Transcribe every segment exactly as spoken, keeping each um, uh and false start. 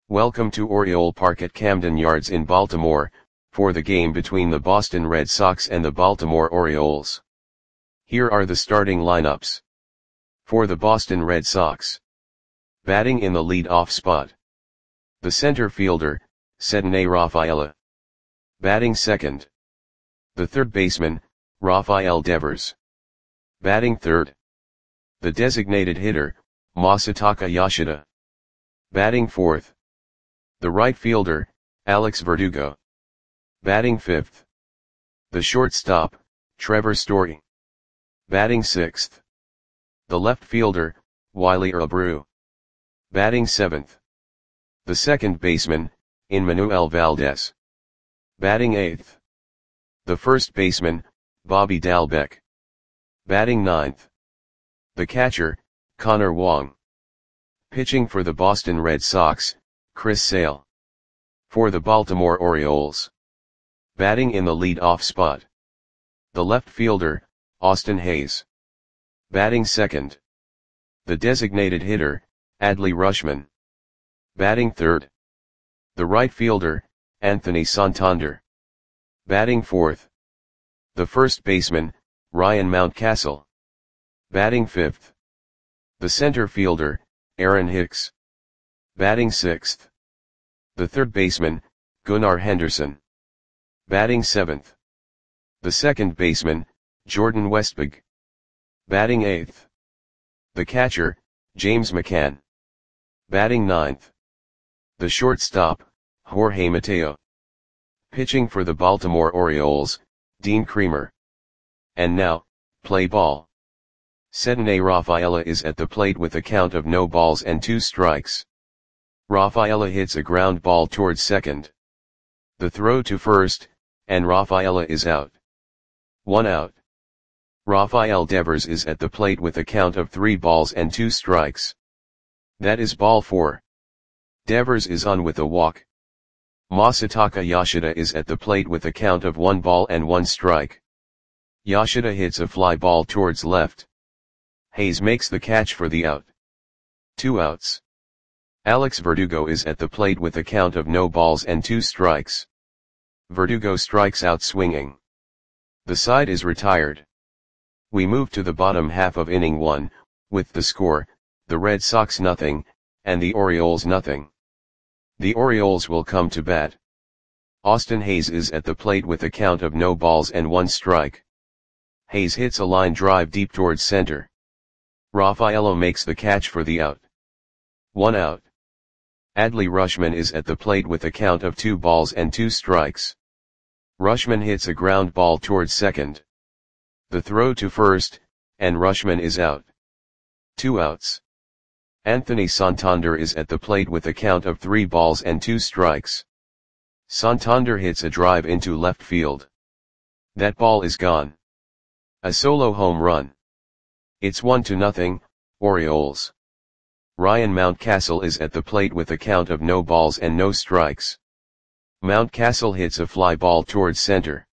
Welcome to Oriole Park at Camden Yards in Baltimore, for the game between the Boston Red Sox and the Baltimore Orioles. Here are the starting lineups. For the Boston Red Sox. Batting in the lead-off spot. The center fielder, Ceddanne Rafaela. Batting second. The third baseman, Rafael Devers. Batting third. The designated hitter, Masataka Yoshida. Batting fourth. The right fielder, Alex Verdugo. Batting fifth. The shortstop, Trevor Story. Batting sixth. The left fielder, Wiley Abreu. Batting seventh. The second baseman, Emmanuel Valdez. Batting eighth. The first baseman, Bobby Dalbec. Batting ninth. The catcher, Connor Wong. Pitching for the Boston Red Sox, Chris Sale. For the Baltimore Orioles. Batting in the lead-off spot. The left fielder, Austin Hays. Batting second. The designated hitter, Adley Rutschman. Batting third. The right fielder, Anthony Santander. Batting fourth. The first baseman, Ryan Mountcastle. Batting fifth. The center fielder, Aaron Hicks. Batting sixth. The third baseman, Gunnar Henderson. Batting seventh. The second baseman, Jordan Westbrook. Batting eighth. The catcher, James McCann. Batting ninth. The shortstop, Jorge Mateo. Pitching for the Baltimore Orioles, Dean Kremer. And now, play ball. Ceddanne Rafaela is at the plate with a count of no balls and two strikes. Rafaela hits a ground ball towards second. The throw to first, and Rafaela is out. One out. Rafael Devers is at the plate with a count of three balls and two strikes. That is ball four. Devers is on with a walk. Masataka Yoshida is at the plate with a count of one ball and one strike. Yoshida hits a fly ball towards left. Hays makes the catch for the out. Two outs. Alex Verdugo is at the plate with a count of no balls and two strikes. Verdugo strikes out swinging. The side is retired. We move to the bottom half of inning one, with the score, the Red Sox nothing, and the Orioles nothing. The Orioles will come to bat. Austin Hays is at the plate with a count of no balls and one strike. Hays hits a line drive deep towards center. Rafaela makes the catch for the out. One out. Adley Rutschman is at the plate with a count of two balls and two strikes. Rutschman hits a ground ball towards second. The throw to first, and Rutschman is out. Two outs. Anthony Santander is at the plate with a count of three balls and two strikes. Santander hits a drive into left field. That ball is gone. A solo home run. It's one to nothing, Orioles. Ryan Mountcastle is at the plate with a count of no balls and no strikes. Mountcastle hits a fly ball towards center.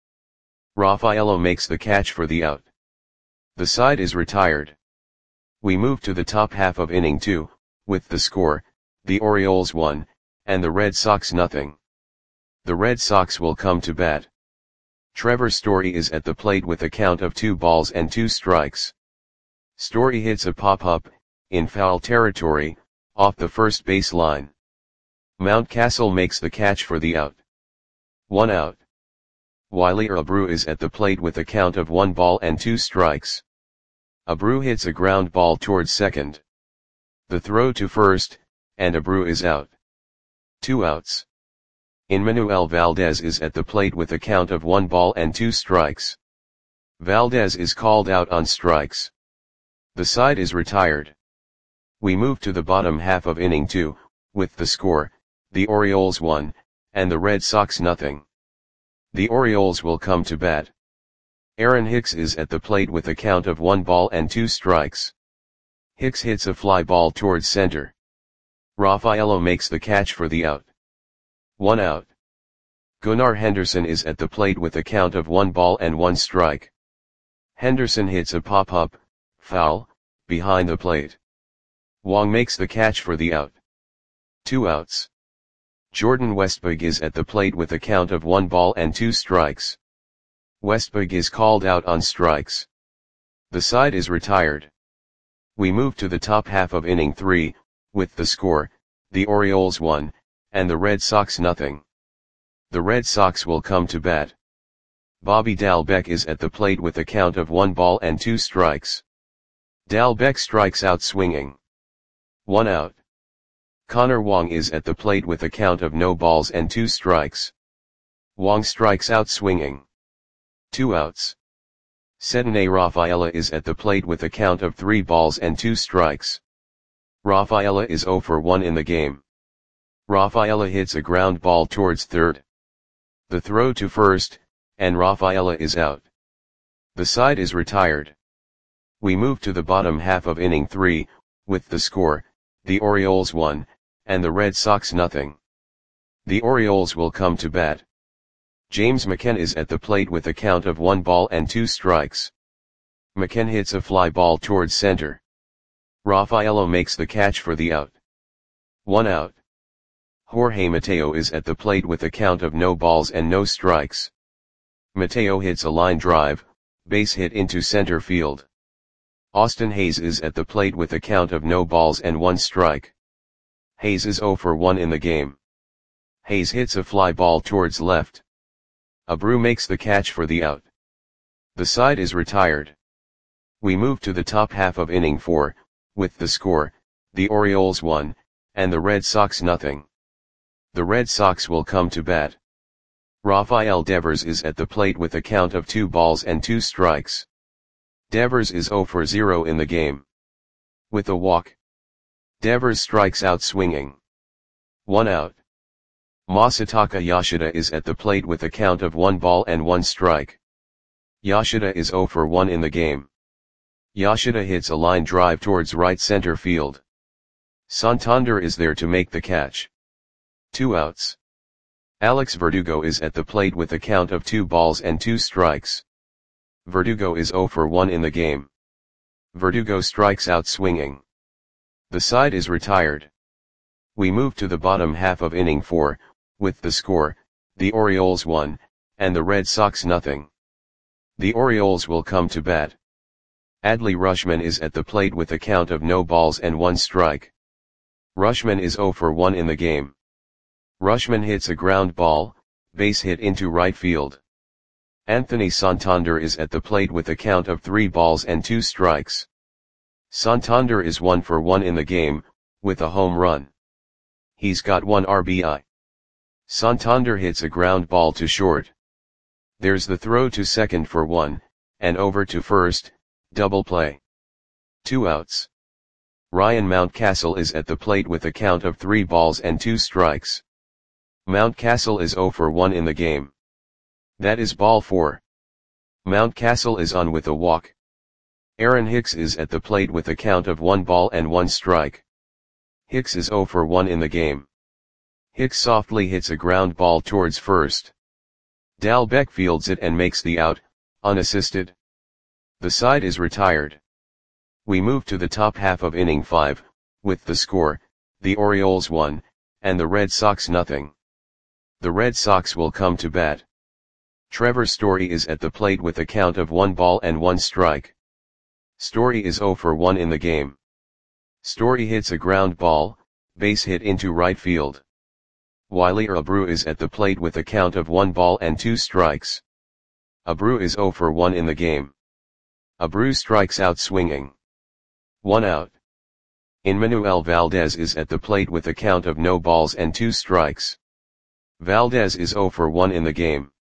Rafaela makes the catch for the out. The side is retired. We move to the top half of inning two, with the score, the Orioles one, and the Red Sox nothing. The Red Sox will come to bat. Trevor Story is at the plate with a count of two balls and two strikes. Story hits a pop-up, in foul territory, off the first base line. Mountcastle makes the catch for the out. One out. Wiley Abreu is at the plate with a count of one ball and two strikes. Abreu hits a ground ball towards second. The throw to first, and Abreu is out. Two outs. Emmanuel Valdez is at the plate with a count of one ball and two strikes. Valdez is called out on strikes. The side is retired. We move to the bottom half of inning two, with the score, the Orioles one, and the Red Sox nothing. The Orioles will come to bat. Aaron Hicks is at the plate with a count of one ball and two strikes. Hicks hits a fly ball towards center. Rafaela makes the catch for the out. One out. Gunnar Henderson is at the plate with a count of one ball and one strike. Henderson hits a pop-up, foul, behind the plate. Wong makes the catch for the out. Two outs. Jordan Westbrook is at the plate with a count of one ball and two strikes. Westbrook is called out on strikes. The side is retired. We move to the top half of inning three, with the score, the Orioles one, and the Red Sox nothing. The Red Sox will come to bat. Bobby Dalbec is at the plate with a count of one ball and two strikes. Dalbec strikes out swinging. One out. Connor Wong is at the plate with a count of no balls and two strikes. Wong strikes out swinging. Two outs. Cedinne Rafaela is at the plate with a count of three balls and two strikes. Rafaela is zero for one in the game. Rafaela hits a ground ball towards third. The throw to first, and Rafaela is out. The side is retired. We move to the bottom half of inning three, with the score, the Orioles one, and the Red Sox nothing. The Orioles will come to bat. James McCann is at the plate with a count of one ball and two strikes. McCann hits a fly ball towards center. Rafaela makes the catch for the out. One out. Jorge Mateo is at the plate with a count of no balls and no strikes. Mateo hits a line drive, base hit into center field. Austin Hayes is at the plate with a count of no balls and one strike. Hayes is zero for one in the game. Hayes hits a fly ball towards left. Abreu makes the catch for the out. The side is retired. We move to the top half of inning four, with the score, the Orioles one, and the Red Sox nothing. The Red Sox will come to bat. Rafael Devers is at the plate with a count of two balls and two strikes. Devers is zero for zero in the game. With a walk. Devers strikes out swinging. One out. Masataka Yoshida is at the plate with a count of one ball and one strike. Yoshida is zero for one in the game. Yoshida hits a line drive towards right center field. Santander is there to make the catch. Two outs. Alex Verdugo is at the plate with a count of two balls and two strikes. Verdugo is zero for one in the game. Verdugo strikes out swinging. The side is retired. We move to the bottom half of inning four, with the score, the Orioles one, and the Red Sox nothing. The Orioles will come to bat. Adley Rutschman is at the plate with a count of no balls and one strike. Rutschman is zero for one in the game. Rutschman hits a ground ball, base hit into right field. Anthony Santander is at the plate with a count of three balls and two strikes. Santander is one for one in the game, with a home run. He's got one R B I. Santander hits a ground ball to short. There's the throw to second for one, and over to first, double play. Two outs. Ryan Mountcastle is at the plate with a count of three balls and two strikes. Mountcastle is zero for one in the game. That is ball four. Mountcastle is on with a walk. Aaron Hicks is at the plate with a count of one ball and one strike. Hicks is zero for one in the game. Hicks softly hits a ground ball towards first. Dalbec fields it and makes the out, unassisted. The side is retired. We move to the top half of inning five, with the score, the Orioles one, and the Red Sox nothing. The Red Sox will come to bat. Trevor Story is at the plate with a count of one ball and one strike. Story is zero for one in the game. Story hits a ground ball, base hit into right field. Wiley Abreu is at the plate with a count of one ball and two strikes. Abreu is zero for one in the game. Abreu strikes out swinging. One out. Enmanuel Valdez is at the plate with a count of no balls and two strikes. Valdez is zero for one in the game.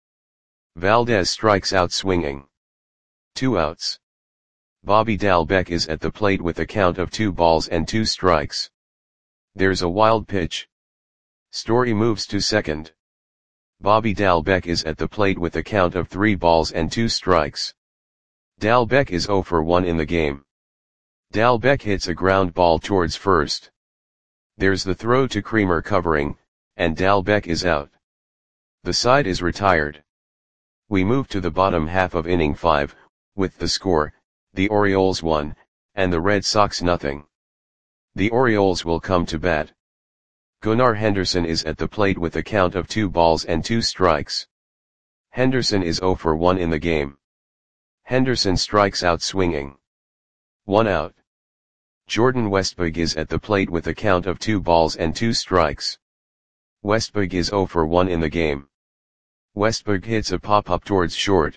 Valdez strikes out swinging. Two outs. Bobby Dalbec is at the plate with a count of two balls and two strikes. There's a wild pitch. Story moves to second. Bobby Dalbec is at the plate with a count of three balls and two strikes. Dalbec is zero for one in the game. Dalbec hits a ground ball towards first. There's the throw to Creamer covering, and Dalbec is out. The side is retired. We move to the bottom half of inning five, with the score, the Orioles one, and the Red Sox nothing. The Orioles will come to bat. Gunnar Henderson is at the plate with a count of two balls and two strikes. Henderson is zero for one in the game. Henderson strikes out swinging. One out. Jordan Westberg is at the plate with a count of two balls and two strikes. Westberg is zero for one in the game. Westberg hits a pop-up towards short.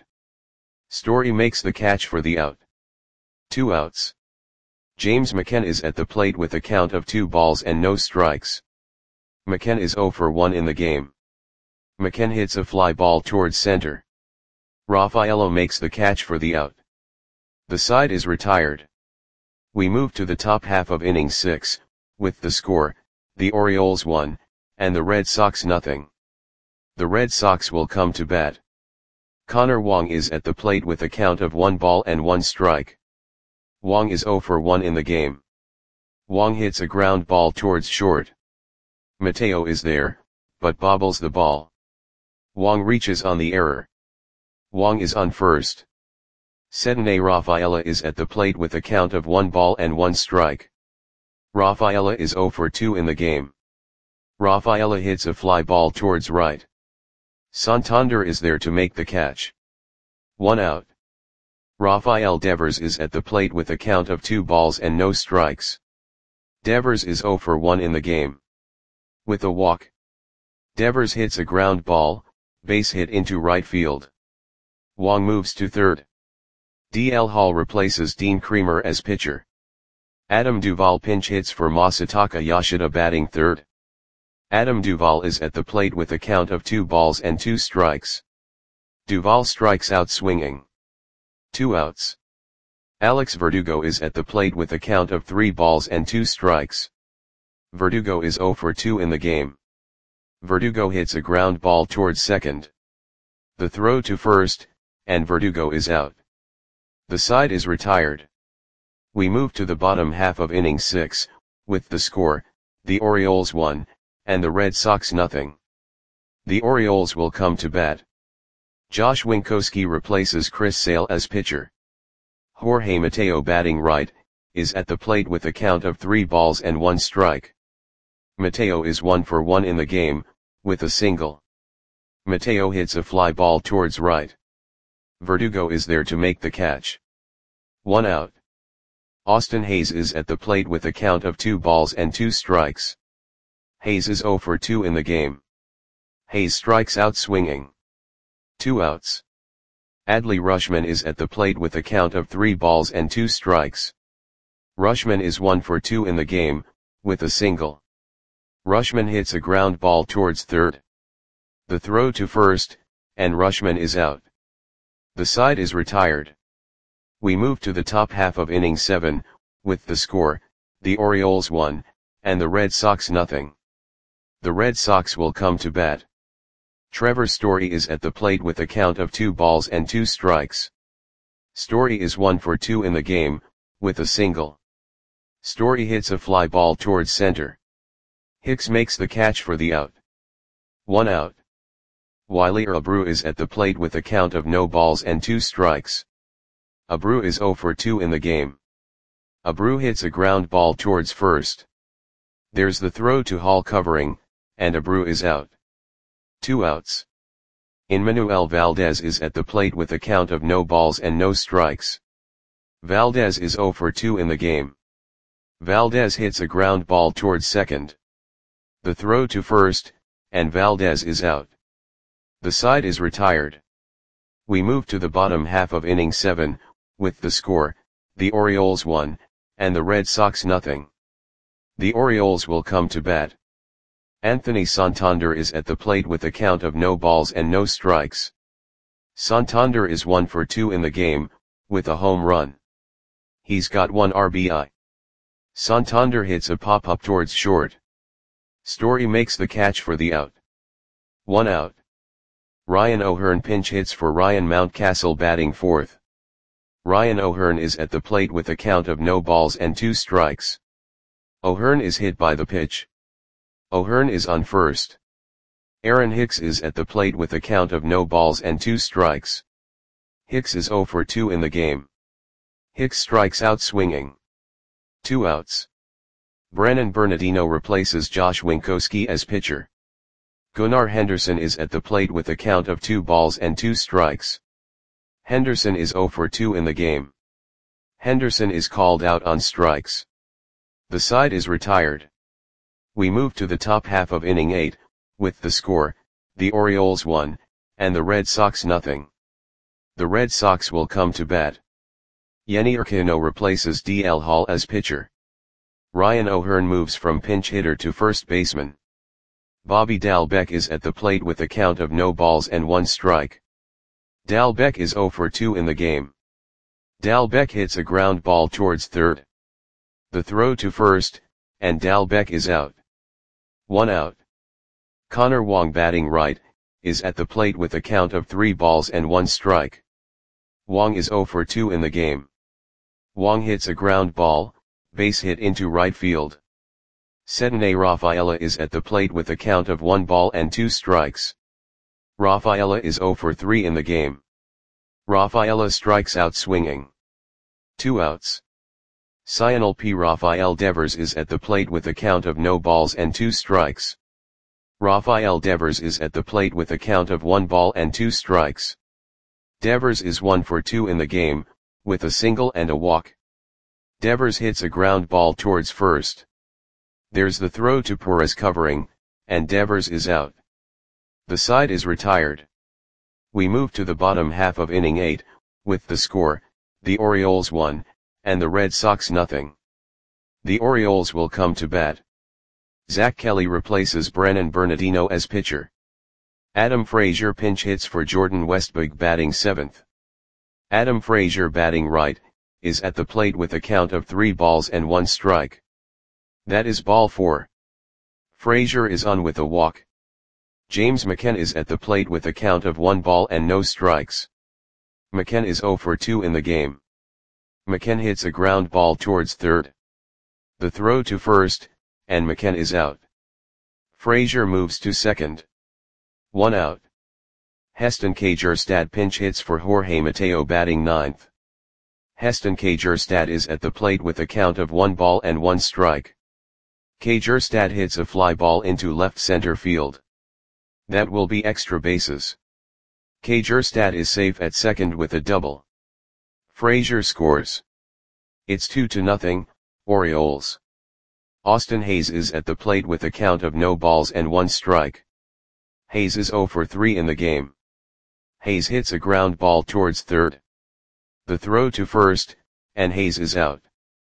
Story makes the catch for the out. Two outs. James McKenna is at the plate with a count of two balls and no strikes. McKenna is zero for one in the game. McKenna hits a fly ball towards center. Raffaello makes the catch for the out. The side is retired. We move to the top half of inning six, with the score, the Orioles one, and the Red Sox nothing. The Red Sox will come to bat. Connor Wong is at the plate with a count of one ball and one strike. Wong is zero for one in the game. Wong hits a ground ball towards short. Mateo is there, but bobbles the ball. Wong reaches on the error. Wong is on first. Cedene Rafaela is at the plate with a count of one ball and one strike. Rafaela is zero for two in the game. Rafaela hits a fly ball towards right. Santander is there to make the catch. One out. Rafael Devers is at the plate with a count of two balls and no strikes. Devers is zero for one in the game. With a walk. Devers hits a ground ball, base hit into right field. Wong moves to third. D L Hall replaces Dean Kremer as pitcher. Adam Duvall pinch hits for Masataka Yoshida batting third. Adam Duvall is at the plate with a count of two balls and two strikes. Duvall strikes out swinging. Two outs. Alex Verdugo is at the plate with a count of three balls and two strikes. Verdugo is zero for two in the game. Verdugo hits a ground ball towards second. The throw to first, and Verdugo is out. The side is retired. We move to the bottom half of inning six, with the score, the Orioles one, and the Red Sox nothing. The Orioles will come to bat. Josh Winkowski replaces Chris Sale as pitcher. Jorge Mateo batting right, is at the plate with a count of three balls and one strike. Mateo is one for one in the game, with a single. Mateo hits a fly ball towards right. Verdugo is there to make the catch. One out. Austin Hayes is at the plate with a count of two balls and two strikes. Hayes is zero for two in the game. Hayes strikes out swinging. Two outs. Adley Rutschman is at the plate with a count of three balls and two strikes. Rutschman is one for two in the game, with a single. Rutschman hits a ground ball towards third. The throw to first, and Rutschman is out. The side is retired. We move to the top half of inning seven, with the score, the Orioles one, and the Red Sox nothing. The Red Sox will come to bat. Trevor Story is at the plate with a count of two balls and two strikes. Story is one for two in the game, with a single. Story hits a fly ball towards center. Hicks makes the catch for the out. One out. Wiley Abreu is at the plate with a count of no balls and two strikes. Abreu is zero for two in the game. Abreu hits a ground ball towards first. There's the throw to Hall covering, and Abreu is out. Two outs. Enmanuel Valdez is at the plate with a count of no balls and no strikes. Valdez is zero for two in the game. Valdez hits a ground ball towards second. The throw to first, and Valdez is out. The side is retired. We move to the bottom half of inning seven, with the score, the Orioles one, and the Red Sox nothing. The Orioles will come to bat. Anthony Santander is at the plate with a count of no balls and no strikes. Santander is one for two in the game, with a home run. He's got one R B I. Santander hits a pop-up towards short. Story makes the catch for the out. One out. Ryan O'Hearn pinch hits for Ryan Mountcastle batting fourth. Ryan O'Hearn is at the plate with a count of no balls and two strikes. O'Hearn is hit by the pitch. O'Hearn is on first. Aaron Hicks is at the plate with a count of no balls and two strikes. Hicks is zero for two in the game. Hicks strikes out swinging. Two outs. Brannon Bernardino replaces Josh Winkowski as pitcher. Gunnar Henderson is at the plate with a count of two balls and two strikes. Henderson is zero for two in the game. Henderson is called out on strikes. The side is retired. We move to the top half of inning eight, with the score, the Orioles one, and the Red Sox nothing. The Red Sox will come to bat. Yenny Urquiano replaces D L Hall as pitcher. Ryan O'Hearn moves from pinch hitter to first baseman. Bobby Dalbec is at the plate with a count of no balls and one strike. Dalbec is zero for two in the game. Dalbec hits a ground ball towards third. The throw to first, and Dalbec is out. One out. Connor Wong, batting right, is at the plate with a count of three balls and one strike. Wong is zero for two in the game. Wong hits a ground ball, base hit into right field. Setane Rafaela is at the plate with a count of one ball and two strikes. Rafaela is zero for three in the game. Rafaela strikes out swinging. Two outs. Cionel P. Rafael Devers is at the plate with a count of no balls and two strikes. Rafael Devers is at the plate with a count of one ball and two strikes. Devers is one for two in the game, with a single and a walk. Devers hits a ground ball towards first. There's the throw to Perez covering, and Devers is out. The side is retired. We move to the bottom half of inning eight, with the score, the Orioles one, and the Red Sox nothing. The Orioles will come to bat. Zach Kelly replaces Brannon Bernardino as pitcher. Adam Frazier pinch hits for Jordan Westburg, batting seventh. Adam Frazier, batting right, is at the plate with a count of three balls and one strike. That is ball four. Frazier is on with a walk. James McCann is at the plate with a count of one ball and no strikes. McCann is zero for two in the game. McCann hits a ground ball towards third. The throw to first, and McCann is out. Frazier moves to second. One out. Heston Kjerstad pinch hits for Jorge Mateo, batting ninth. Heston Kjerstad is at the plate with a count of one ball and one strike. Kjerstad hits a fly ball into left center field. That will be extra bases. Kjerstad is safe at second with a double. Frazier scores. It's two to nothing, Orioles. Austin Hayes is at the plate with a count of no balls and one strike. Hayes is zero for three in the game. Hayes hits a ground ball towards third. The throw to first, and Hayes is out.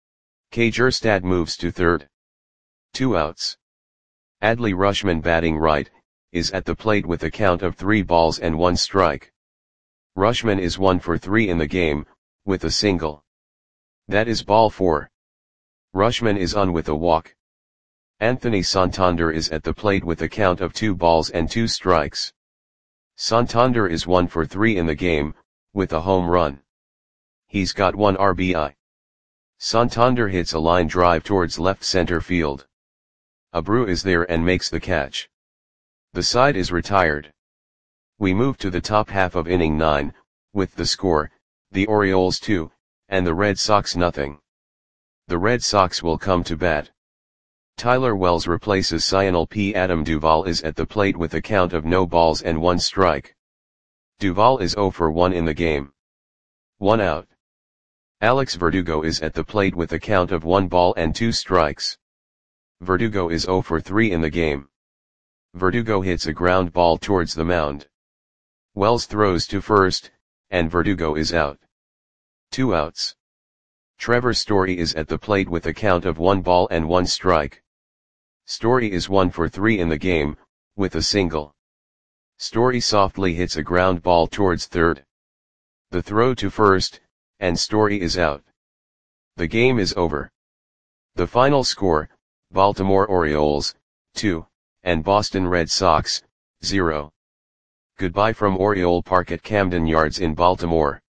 Kjerstad moves to third. Two outs. Adley Rutschman, batting right, is at the plate with a count of three balls and one strike. Rutschman is one for three in the game, with a single. That is ball four. Rutschman is on with a walk. Anthony Santander is at the plate with a count of two balls and two strikes. Santander is one for three in the game, with a home run. He's got one R B I. Santander hits a line drive towards left center field. Abreu is there and makes the catch. The side is retired. We move to the top half of inning nine, with the score, the Orioles two, and the Red Sox nothing. The Red Sox will come to bat. Tyler Wells replaces Cionel P. Adam Duvall is at the plate with a count of no balls and one strike. Duvall is zero for one in the game. One out. Alex Verdugo is at the plate with a count of one ball and two strikes. Verdugo is zero for three in the game. Verdugo hits a ground ball towards the mound. Wells throws to first, and Verdugo is out. Two outs. Trevor Story is at the plate with a count of one ball and one strike. Story is one for three in the game, with a single. Story softly hits a ground ball towards third. The throw to first, and Story is out. The game is over. The final score, Baltimore Orioles, two, and Boston Red Sox, zero. Goodbye from Oriole Park at Camden Yards in Baltimore.